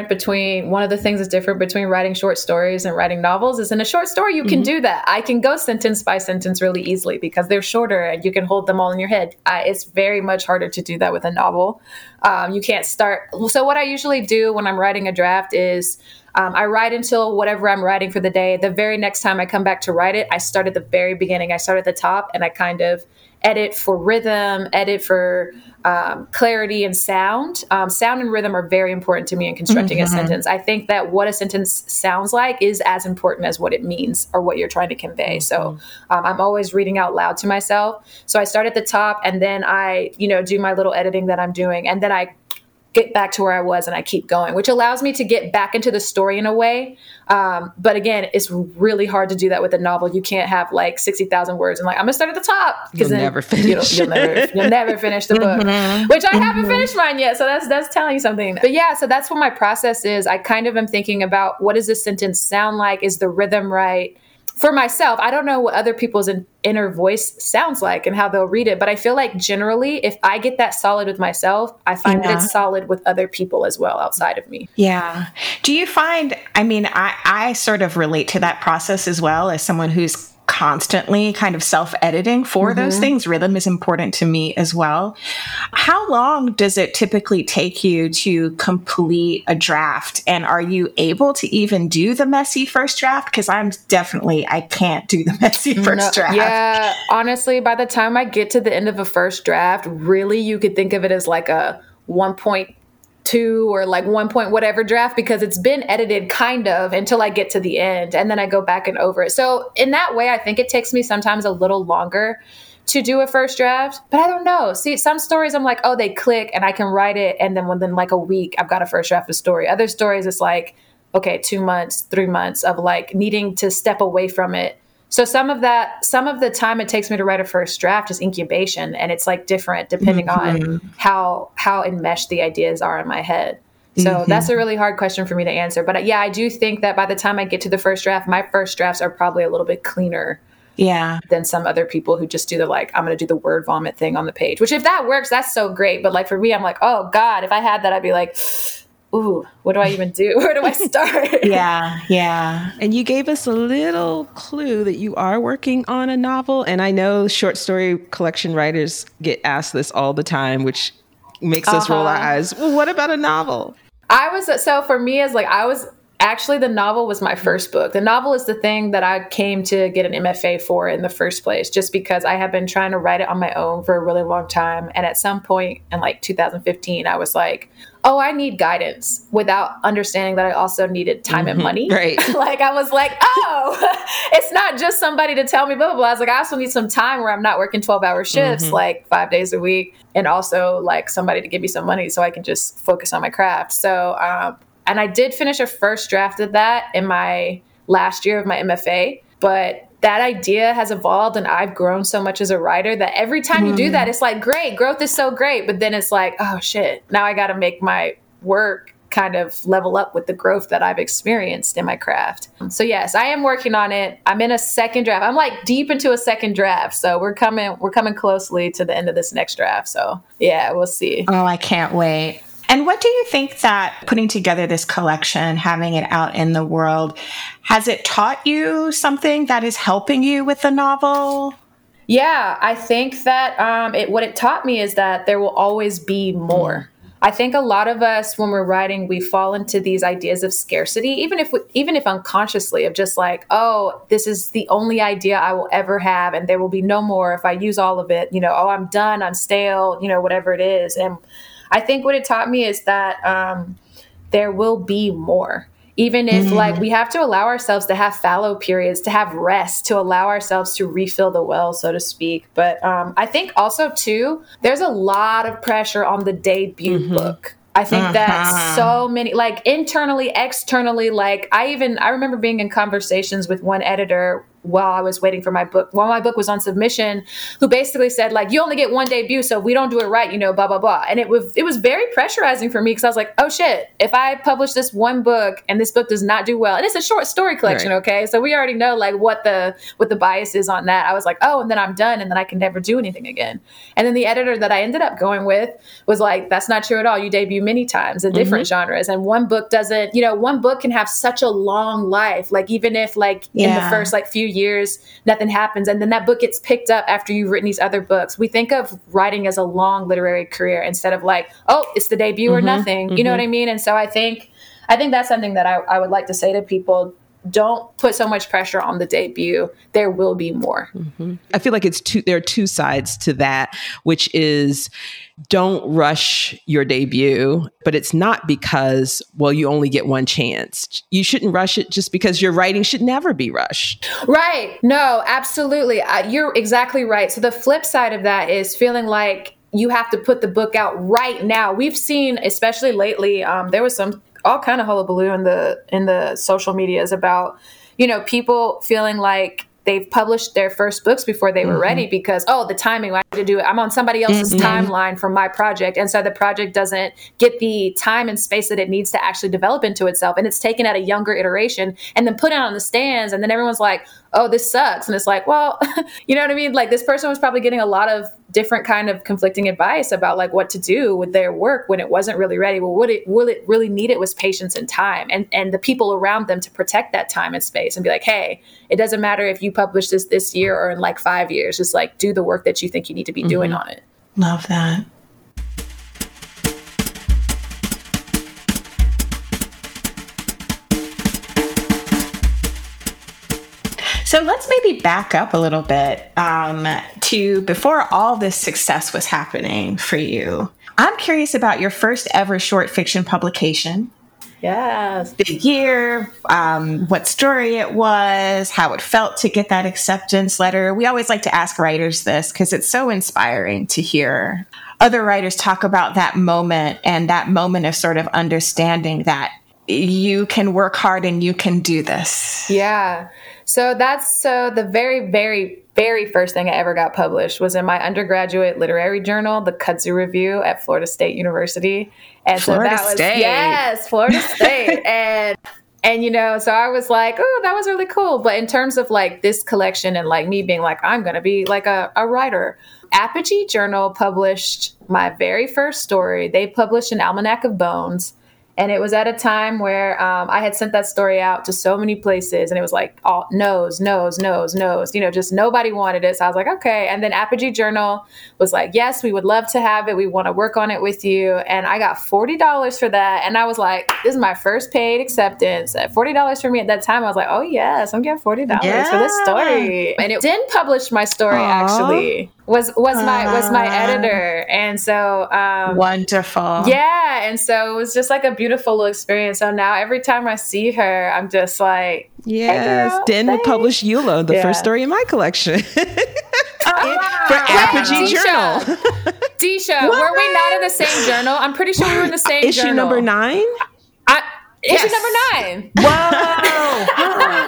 [SPEAKER 4] one of the things that's different between writing short stories and writing novels is in a short story, you can do that. I can go sentence by sentence really easily because they're shorter and you can hold them all in your head. It's very much harder to do that with a novel. You can't start. So what I usually do when I'm writing a draft is I write until whatever I'm writing for the day. The very next time I come back to write it, I start at the very beginning. I start at the top and I kind of edit for rhythm, edit for clarity and sound. Sound and rhythm are very important to me in constructing a sentence. I think that what a sentence sounds like is as important as what it means or what you're trying to convey. So I'm always reading out loud to myself. So I start at the top and then I, do my little editing that I'm doing. And then I get back to where I was and I keep going, which allows me to get back into the story in a way. But again, it's really hard to do that with a novel. You can't have like 60,000 words and like, I'm gonna start at the top, because
[SPEAKER 3] you'll never finish.
[SPEAKER 4] You'll never finish the book, which I haven't finished mine yet. So that's telling you something. But yeah, so that's what my process is. I kind of am thinking about, what does this sentence sound like? Is the rhythm right? For myself, I don't know what other people's inner voice sounds like and how they'll read it. But I feel like generally, if I get that solid with myself, I find that it's solid with other people as well outside of me.
[SPEAKER 2] Yeah. Do you find, I mean, I sort of relate to that process as well, as someone who's constantly kind of self-editing for those things. Rhythm is important to me as well. How long does it typically take you to complete a draft? And are you able to even do the messy first draft? Because I can't do the messy first draft.
[SPEAKER 4] Yeah, honestly, by the time I get to the end of a first draft, really you could think of it as like a 1.2 or like 1 point whatever draft, because it's been edited kind of until I get to the end, and then I go back and over it. So in that way, I think it takes me sometimes a little longer to do a first draft, but I don't know. See, some stories I'm like, oh, they click and I can write it, and then within like a week, I've got a first draft of story. Other stories, it's like, okay, 2 months, 3 months of like needing to step away from it. So some of the time it takes me to write a first draft is incubation, and it's like different depending on how enmeshed the ideas are in my head. So that's a really hard question for me to answer. But yeah, I do think that by the time I get to the first draft, my first drafts are probably a little bit cleaner than some other people who just do the like, I'm going to do the word vomit thing on the page, which if that works, that's so great. But like for me, I'm like, oh God, if I had that, I'd be like, ooh, what do I even do? Where do I start?
[SPEAKER 2] Yeah.
[SPEAKER 3] And you gave us a little clue that you are working on a novel. And I know short story collection writers get asked this all the time, which makes us roll our eyes. Well, what about a novel?
[SPEAKER 4] So for me, actually, the novel was my first book. The novel is the thing that I came to get an MFA for in the first place, just because I have been trying to write it on my own for a really long time. And at some point in like 2015, I was like, oh, I need guidance, without understanding that I also needed time and money.
[SPEAKER 3] Right.
[SPEAKER 4] Like I was like, oh, it's not just somebody to tell me blah, blah, blah. I was like, I also need some time where I'm not working 12-hour shifts, like 5 days a week. And also like somebody to give me some money so I can just focus on my craft. So, and I did finish a first draft of that in my last year of my MFA, but that idea has evolved and I've grown so much as a writer that every time you do that, it's like, great, growth is so great. But then it's like, oh shit, now I got to make my work kind of level up with the growth that I've experienced in my craft. So yes, I am working on it. I'm in a second draft. I'm like deep into a second draft. So we're coming closely to the end of this next draft. So yeah, we'll see.
[SPEAKER 2] Oh, I can't wait. And what do you think that putting together this collection, having it out in the world, has it taught you something that is helping you with the novel?
[SPEAKER 4] Yeah, I think that what it taught me is that there will always be more. I think a lot of us, when we're writing, we fall into these ideas of scarcity, even if unconsciously, of just like, oh, this is the only idea I will ever have, and there will be no more if I use all of it. Oh, I'm done, I'm stale, whatever it is. And I think what it taught me is that there will be more. Even if like we have to allow ourselves to have fallow periods, to have rest, to allow ourselves to refill the well, so to speak. But I think also too, there's a lot of pressure on the debut book. I think that so many, like internally, externally, like I remember being in conversations with one editor while I was waiting for my book, while my book was on submission, who basically said like, you only get one debut, so if we don't do it right, blah, blah, blah. And it was very pressurizing for me, because I was like, oh shit, if I publish this one book and this book does not do well, and it's a short story collection, right. Okay? So we already know like what the bias is on that. I was like, oh, and then I'm done, and then I can never do anything again. And then the editor that I ended up going with was like, that's not true at all. You debut many times in different genres. And one book doesn't, one book can have such a long life. Like even if like in the first like few years, nothing happens. And then that book gets picked up after you've written these other books. We think of writing as a long literary career instead of like, oh, it's the debut or nothing. You know what I mean? And so I think that's something that I would like to say to people. Don't put so much pressure on the debut. There will be more.
[SPEAKER 3] I feel like there are two sides to that, which is don't rush your debut, but it's not because, well, you only get one chance. You shouldn't rush it just because your writing should never be rushed.
[SPEAKER 4] Right. No, absolutely. You're exactly right. So the flip side of that is feeling like you have to put the book out right now. We've seen, especially lately, there was all kind of hullabaloo in the social medias about, people feeling like they've published their first books before they were ready because, the timing, I need to do it. I'm on somebody else's timeline for my project. And so the project doesn't get the time and space that it needs to actually develop into itself. And it's taken at a younger iteration and then put it on the stands. And then everyone's like, oh, this sucks. And it's like, well, you know what I mean? Like, this person was probably getting a lot of different kind of conflicting advice about like what to do with their work when it wasn't really ready. Well, what it really needed was patience and time and the people around them to protect that time and space and be like, hey, it doesn't matter if you publish this year or in like 5 years, just like do the work that you think you need to be doing on it.
[SPEAKER 2] Love that. So let's maybe back up a little bit to before all this success was happening for you. I'm curious about your first ever short fiction publication.
[SPEAKER 4] Yes.
[SPEAKER 2] The year, what story it was, how it felt to get that acceptance letter. We always like to ask writers this because it's so inspiring to hear other writers talk about that moment and that moment of sort of understanding that you can work hard and you can do this.
[SPEAKER 4] Yeah. So the very, very, very first thing I ever got published was in my undergraduate literary journal, the Kudzu Review at Florida State University. And
[SPEAKER 2] Florida
[SPEAKER 4] so that
[SPEAKER 2] State.
[SPEAKER 4] was, yes, Florida State. And so I was like, oh, that was really cool. But in terms of like this collection and like me being like, I'm going to be like a writer, Apogee Journal published my very first story. They published an Almanac of Bones. And it was at a time where I had sent that story out to so many places and it was like, all no's, just nobody wanted it. So I was like, okay. And then Apogee Journal was like, yes, we would love to have it. We want to work on it with you. And I got $40 for that. And I was like, this is my first paid acceptance. At $40 for me at that time, I was like, oh yes, I'm getting $40 for this story. And it didn't publish my story actually. Was my editor. And so
[SPEAKER 2] wonderful.
[SPEAKER 4] Yeah. And so it was just like a beautiful little experience. So now every time I see her, I'm just like,
[SPEAKER 3] yes,
[SPEAKER 4] hey girl,
[SPEAKER 3] Den will publish Eula, the first story in my collection. For Apogee Journal.
[SPEAKER 4] Disha, were we not in the same journal? I'm pretty sure we were in the same
[SPEAKER 3] issue
[SPEAKER 4] journal.
[SPEAKER 3] Number 9?
[SPEAKER 4] Issue number 9.
[SPEAKER 2] Whoa.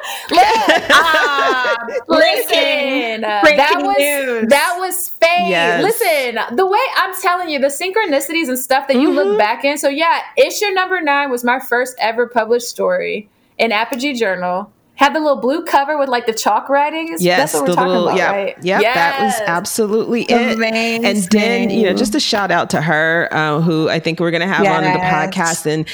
[SPEAKER 4] Listen, that was fate.
[SPEAKER 3] Yes.
[SPEAKER 4] Listen, the way I'm telling you, the synchronicities and stuff that you look back in. So yeah, issue number 9 was my first ever published story in Apogee Journal. Had the little blue cover with like the chalk writings.
[SPEAKER 3] Yes,
[SPEAKER 4] that's what we're talking about, right?
[SPEAKER 3] Yep, yes. That was absolutely it.
[SPEAKER 2] Amazing.
[SPEAKER 3] And then, just a shout out to her, who I think we're going to have on the podcast. And,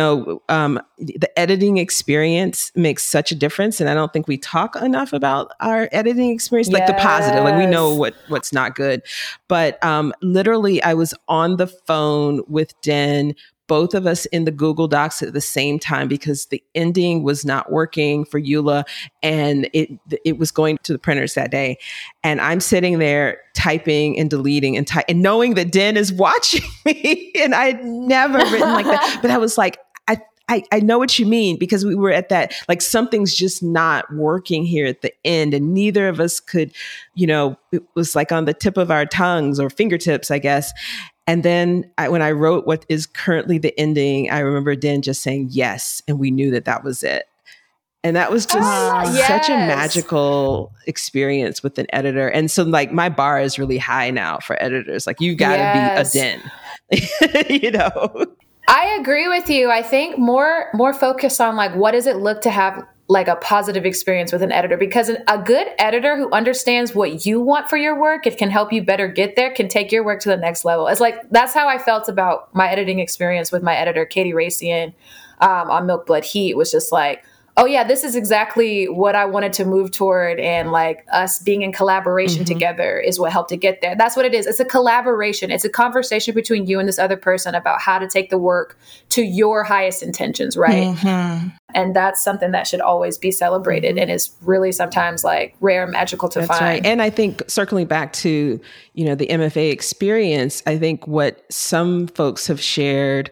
[SPEAKER 3] the editing experience makes such a difference. And I don't think we talk enough about our editing experience, like the positive, like we know what's not good. But literally, I was on the phone with Den, both of us in the Google Docs at the same time because the ending was not working for Eula and it was going to the printers that day. And I'm sitting there typing and deleting and knowing that Den is watching me and I had never written like that. But I was like, I know what you mean because we were at that, like something's just not working here at the end and neither of us could, it was like on the tip of our tongues or fingertips, I guess. And then when I wrote what is currently the ending, I remember Den just saying yes. And we knew that was it. And that was just such a magical experience with an editor. And so like my bar is really high now for editors. Like you got to be a Den,
[SPEAKER 4] I agree with you. I think more focus on like, what does it look to have like a positive experience with an editor, because a good editor who understands what you want for your work, it can help you better get there, can take your work to the next level. It's like, that's how I felt about my editing experience with my editor, Katie Racian, on Milk, Blood, Heat. Was just like, oh yeah, this is exactly what I wanted to move toward. And like us being in collaboration together is what helped to get there. That's what it is. It's a collaboration. It's a conversation between you and this other person about how to take the work to your highest intentions, right? And that's something that should always be celebrated and is really sometimes like rare and magical to find.
[SPEAKER 3] Right. And I think circling back to, the MFA experience, I think what some folks have shared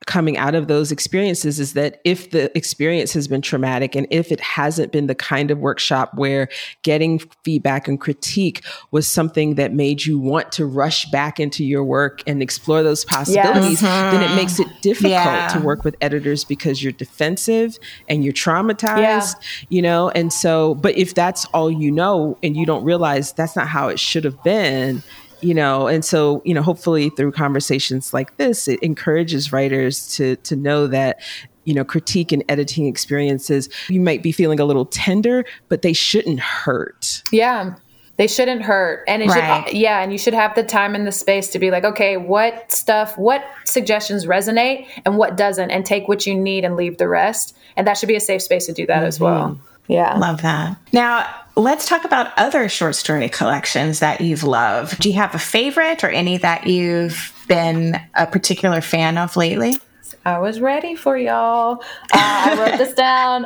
[SPEAKER 3] coming out of those experiences is that if the experience has been traumatic and if it hasn't been the kind of workshop where getting feedback and critique was something that made you want to rush back into your work and explore those possibilities, then it makes it difficult to work with editors because you're defensive and you're traumatized, you know? And so, but if that's all you know and you don't realize that's not how it should have been, you know, and so, you know, hopefully through conversations like this, it encourages writers to know that, you know, critique and editing experiences, you might be feeling a little tender, but they shouldn't hurt.
[SPEAKER 4] Yeah. They shouldn't hurt. And it should, and you should have the time and the space to be like, okay, what suggestions resonate and what doesn't, and take what you need and leave the rest. And that should be a safe space to do that as well. Yeah.
[SPEAKER 2] Love that. Now, let's talk about other short story collections that you've loved. Do you have a favorite or any that you've been a particular fan of lately?
[SPEAKER 4] I was ready for y'all. I wrote this down.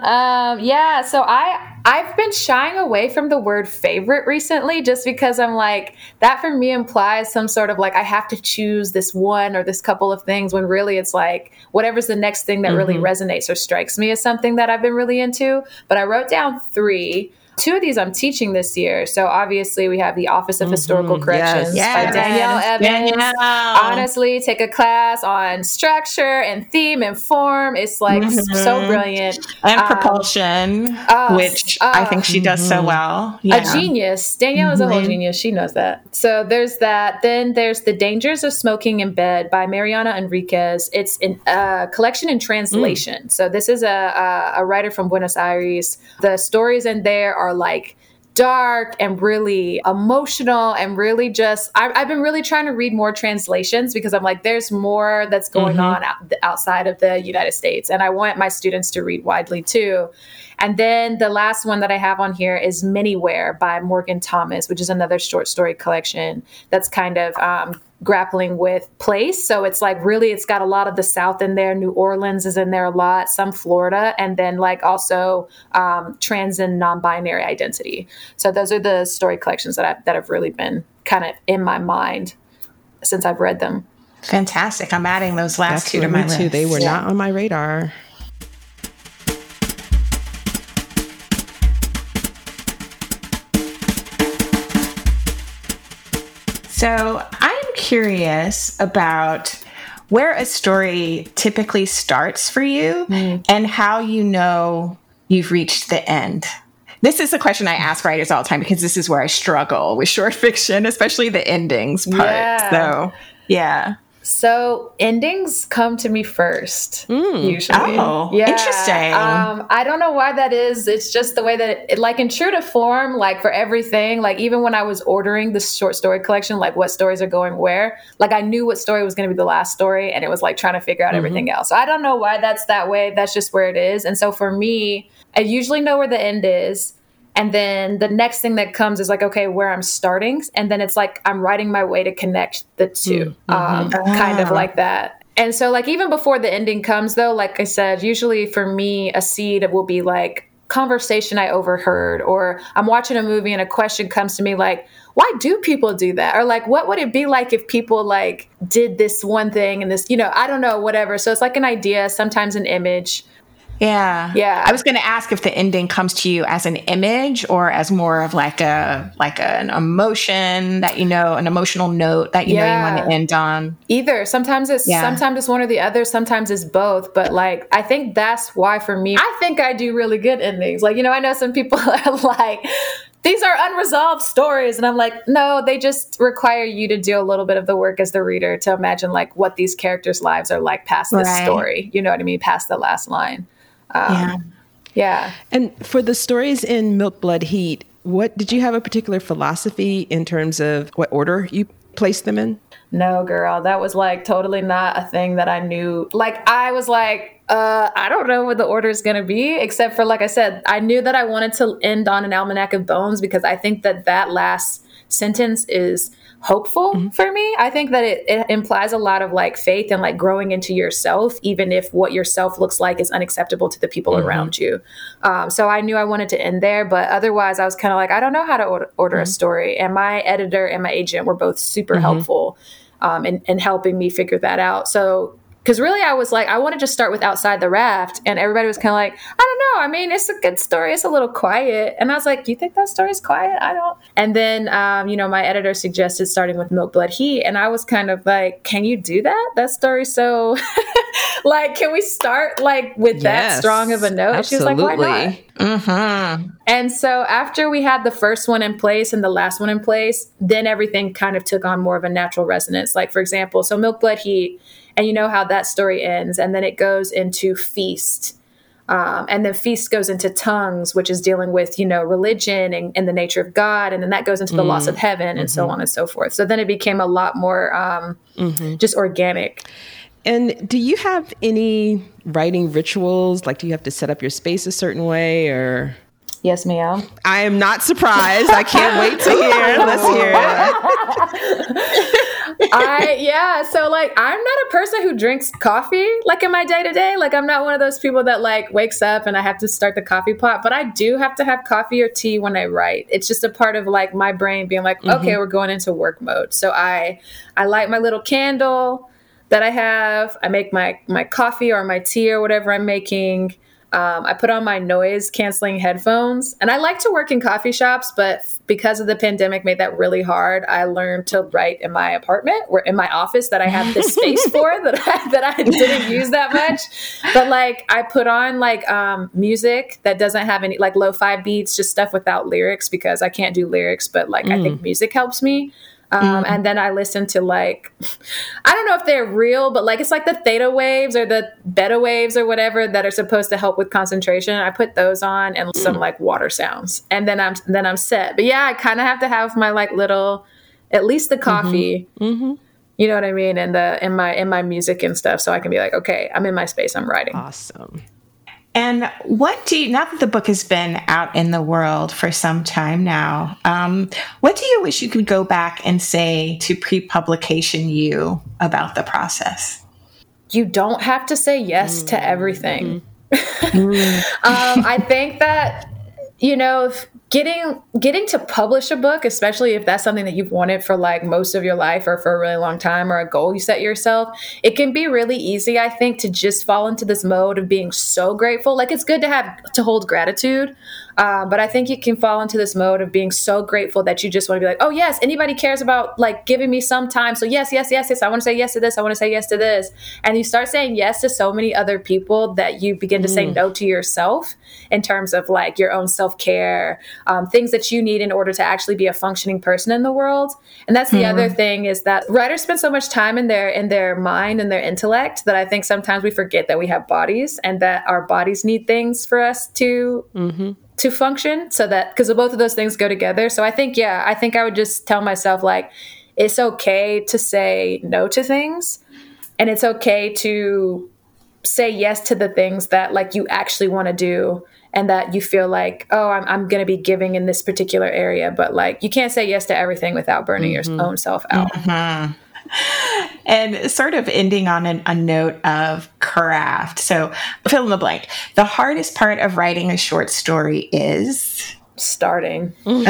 [SPEAKER 4] So I've been shying away from the word favorite recently, just because I'm like, that for me implies some sort of like, I have to choose this one or this couple of things, when really it's like, whatever's the next thing that really resonates or strikes me as something that I've been really into. But I wrote down 3. 2 of these I'm teaching this year. So obviously we have the Office of Historical Corrections by Danielle Evans. Honestly, take a class on structure and theme and form. It's like so brilliant.
[SPEAKER 2] And propulsion, which I think she does so well.
[SPEAKER 4] A genius. Danielle is a whole genius. She knows that. So there's that. Then there's The Dangers of Smoking in Bed by Mariana Enriquez. It's a collection in translation. So this is a writer from Buenos Aires. The stories in there are like dark and really emotional and really just, I've been really trying to read more translations because I'm like, there's more that's going on outside of the United States. And I want my students to read widely too. And then the last one that I have on here is Minnieware by Morgan Thomas, which is another short story collection that's kind of grappling with place. So it's like really, it's got a lot of the South in there. New Orleans is in there a lot, some Florida, and then like also trans and non-binary identity. So those are the story collections that have really been kind of in my mind since I've read them.
[SPEAKER 2] Fantastic. I'm adding those last 2 to my list.
[SPEAKER 3] Too. They were not on my radar.
[SPEAKER 2] So I'm curious about where a story typically starts for you and how you know you've reached the end. This is a question I ask writers all the time because this is where I struggle with short fiction, especially the endings part. So
[SPEAKER 4] endings come to me first, usually.
[SPEAKER 2] Oh, interesting.
[SPEAKER 4] I don't know why that is. It's just the way that, like in true to form, like for everything, like even when I was ordering the short story collection, like what stories are going where, like I knew what story was going to be the last story, and it was like trying to figure out everything else. So I don't know why that's that way. That's just where it is. And so for me, I usually know where the end is. And then the next thing that comes is like, okay, where I'm starting. And then it's like, I'm writing my way to connect the two, kind of like that. And so like, even before the ending comes though, like I said, usually for me, a seed will be like conversation I overheard, or I'm watching a movie and a question comes to me like, why do people do that? Or like, what would it be like if people like did this one thing and this, you know, I don't know, whatever. So it's like an idea, sometimes an image.
[SPEAKER 2] Yeah. I was going to ask if the ending comes to you as an image or as more of like an emotion that, you know, an emotional note that you know you want to end on.
[SPEAKER 4] Either. Sometimes it's one or the other. Sometimes it's both. But like, I think that's why for me, I think I do really good endings. Like, you know, I know some people are like, these are unresolved stories. And I'm like, no, they just require you to do a little bit of the work as the reader to imagine like what these characters' lives are like past this story. You know what I mean? Past the last line.
[SPEAKER 3] And for the stories in Milk, Blood, Heat, what did you have a particular philosophy in terms of what order you placed them in?
[SPEAKER 4] No, girl, that was like totally not a thing that I knew. Like I was like, I don't know what the order is going to be, except for, like I said, I knew that I wanted to end on an Almanac of Bones because I think that last sentence is hopeful for me. I think that it implies a lot of like faith and like growing into yourself, even if what yourself looks like is unacceptable to the people around you. So I knew I wanted to end there, but otherwise I was kind of like, I don't know how to order a story. And my editor and my agent were both super helpful in helping me figure that out. So Because really, I was like, I wanted to start with Outside the Raft, and everybody was kind of like, I don't know. I mean, it's a good story. It's a little quiet. And I was like, you think that story's quiet? I don't. And then, my editor suggested starting with Milk, Blood, Heat. And I was kind of like, can you do that? That story's so, like, can we start, like, with that strong of a note? And she was like, why not? Mm-hmm. And so after we had the first one in place and the last one in place, then everything kind of took on more of a natural resonance. Like, for example, so Milk, Blood, Heat, and you know how that story ends. And then it goes into Feast. And then Feast goes into Tongues, which is dealing with, religion and the nature of God. And then that goes into the loss of heaven and so on and so forth. So then it became a lot more just organic.
[SPEAKER 3] And do you have any writing rituals? Like, do you have to set up your space a certain way or?
[SPEAKER 4] Yes, ma'am.
[SPEAKER 3] I am not surprised. I can't wait to hear. Let's hear it.
[SPEAKER 4] So like, I'm not a person who drinks coffee like in my day to day. Like, I'm not one of those people that like wakes up and I have to start the coffee pot, but I do have to have coffee or tea when I write. It's just a part of like my brain being like, okay, we're going into work mode. So I light my little candle that I have. I make my coffee or my tea or whatever I'm making. I put on my noise canceling headphones, and I like to work in coffee shops, but because of the pandemic made that really hard. I learned to write in my apartment or in my office that I have this space for that I didn't use that much. But like, I put on like music that doesn't have any like lo-fi beats, just stuff without lyrics because I can't do lyrics, but like I think music helps me. And then I listen to like, I don't know if they're real, but like, it's like the theta waves or the beta waves or whatever that are supposed to help with concentration. I put those on and some like water sounds, and then I'm set. But yeah, I kind of have to have my like little, at least the coffee, you know what I mean? And in my music and stuff. So I can be like, okay, I'm in my space. I'm writing.
[SPEAKER 3] Awesome.
[SPEAKER 2] And now that the book has been out in the world for some time now, what do you wish you could go back and say to pre-publication you about the process?
[SPEAKER 4] You don't have to say yes to everything. I think that, getting to publish a book, especially if that's something that you've wanted for like most of your life or for a really long time or a goal you set yourself, it can be really easy, I think, to just fall into this mode of being so grateful. Like, it's good to hold gratitude. But I think you can fall into this mode of being so grateful that you just want to be like, oh, yes, anybody cares about like giving me some time. So yes. I want to say yes to this. I want to say yes to this. And you start saying yes to so many other people that you begin to say no to yourself in terms of like your own self-care, things that you need in order to actually be a functioning person in the world. And that's the other thing, is that writers spend so much time in their mind and their intellect that I think sometimes we forget that we have bodies and that our bodies need things for us to function, so that, because both of those things go together. So I think I would just tell myself, like, it's okay to say no to things, and it's okay to say yes to the things that like you actually want to do, and that you feel like, oh, I'm going to be giving in this particular area, but like, you can't say yes to everything without burning your own self out.
[SPEAKER 2] And sort of ending on a note of craft. So fill in the blank. The hardest part of writing a short story is
[SPEAKER 4] starting. I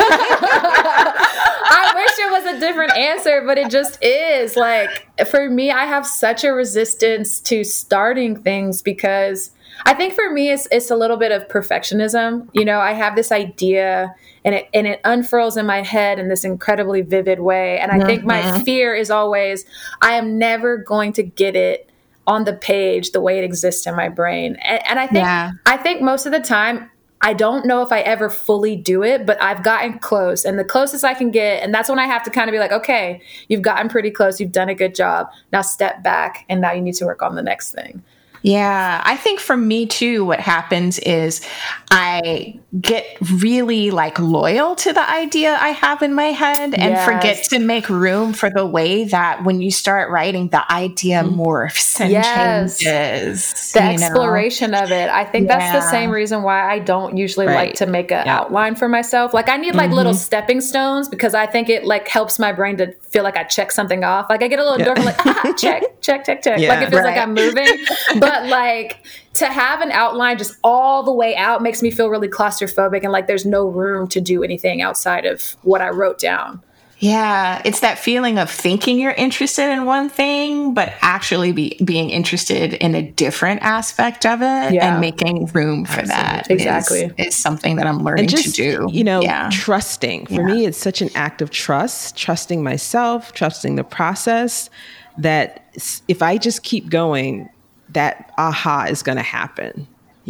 [SPEAKER 4] wish it was a different answer, but it just is. Like, for me, I have such a resistance to starting things because I think for me, it's a little bit of perfectionism. I have this idea and it unfurls in my head in this incredibly vivid way. And I think my fear is always, I am never going to get it on the page the way it exists in my brain. And I think most of the time, I don't know if I ever fully do it, but I've gotten close, and the closest I can get. And that's when I have to kind of be like, okay, you've gotten pretty close. You've done a good job. Now step back, and now you need to work on the next thing.
[SPEAKER 2] Yeah, I think for me too, what happens is I get really like loyal to the idea I have in my head and forget to make room for the way that when you start writing, the idea morphs and changes.
[SPEAKER 4] The exploration of it. I think that's the same reason why I don't usually like to make an outline for myself. Like, I need like little stepping stones, because I think it like helps my brain to feel like I check something off. Like, I get a little endorphin, like, check.
[SPEAKER 2] Yeah,
[SPEAKER 4] like, it feels like I'm moving. But like, to have an outline just all the way out makes me feel really claustrophobic, and like there's no room to do anything outside of what I wrote down.
[SPEAKER 2] Yeah, it's that feeling of thinking you're interested in one thing, but actually being interested in a different aspect of it and making room for that.
[SPEAKER 4] Exactly.
[SPEAKER 2] Is something that I'm learning to do.
[SPEAKER 3] Trusting. For me, it's such an act of trusting myself, trusting the process, that if I just keep going, that aha is going to happen,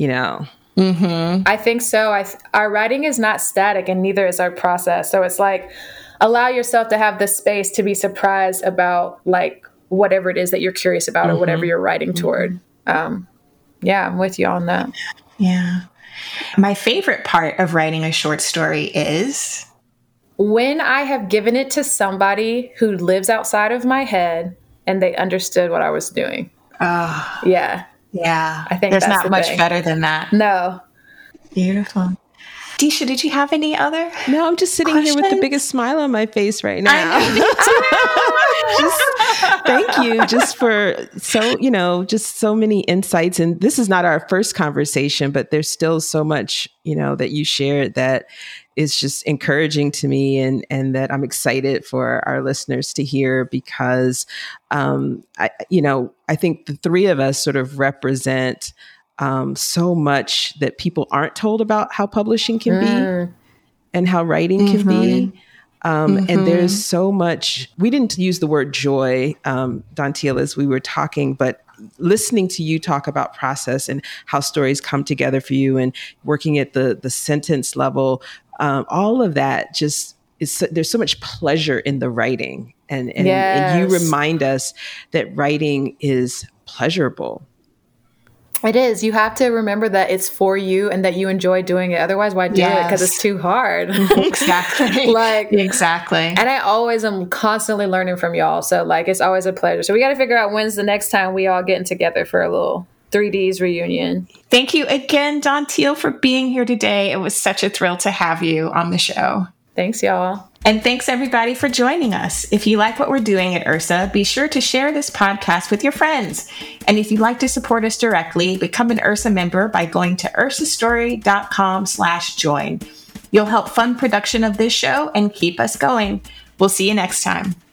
[SPEAKER 4] I think so. Our writing is not static, and neither is our process. So it's like, allow yourself to have the space to be surprised about like whatever it is that you're curious about or whatever you're writing toward. I'm with you on that.
[SPEAKER 2] Yeah. My favorite part of writing a short story is
[SPEAKER 4] when I have given it to somebody who lives outside of my head and they understood what I was doing. Yeah. I think
[SPEAKER 2] there's not much better than that.
[SPEAKER 4] No.
[SPEAKER 2] Beautiful. Disha, did you have any other?
[SPEAKER 3] No, I'm just sitting here with the biggest smile on my face right now. Thank you just for just so many insights. And this is not our first conversation, but there's still so much, that you shared that is just encouraging to me and that I'm excited for our listeners to hear, because, I think the three of us sort of represent so much that people aren't told about how publishing can be and how writing can be. And there's so much, we didn't use the word joy, Dontiel, as we were talking, but listening to you talk about process and how stories come together for you and working at the sentence level, all of that just there's so much pleasure in the writing. And you remind us that writing is pleasurable.
[SPEAKER 4] It is. You have to remember that it's for you and that you enjoy doing it. Otherwise, why do it? Because it's too hard.
[SPEAKER 2] Exactly. Exactly.
[SPEAKER 4] And I always am constantly learning from y'all. So it's always a pleasure. So we got to figure out when's the next time we all getting together for a little 3Ds reunion.
[SPEAKER 2] Thank you again, Dontiel, for being here today. It was such a thrill to have you on the show.
[SPEAKER 4] Thanks, y'all.
[SPEAKER 2] And thanks, everybody, for joining us. If you like what we're doing at Ursa, be sure to share this podcast with your friends. And if you'd like to support us directly, become an Ursa member by going to ursastory.com/join. You'll help fund production of this show and keep us going. We'll see you next time.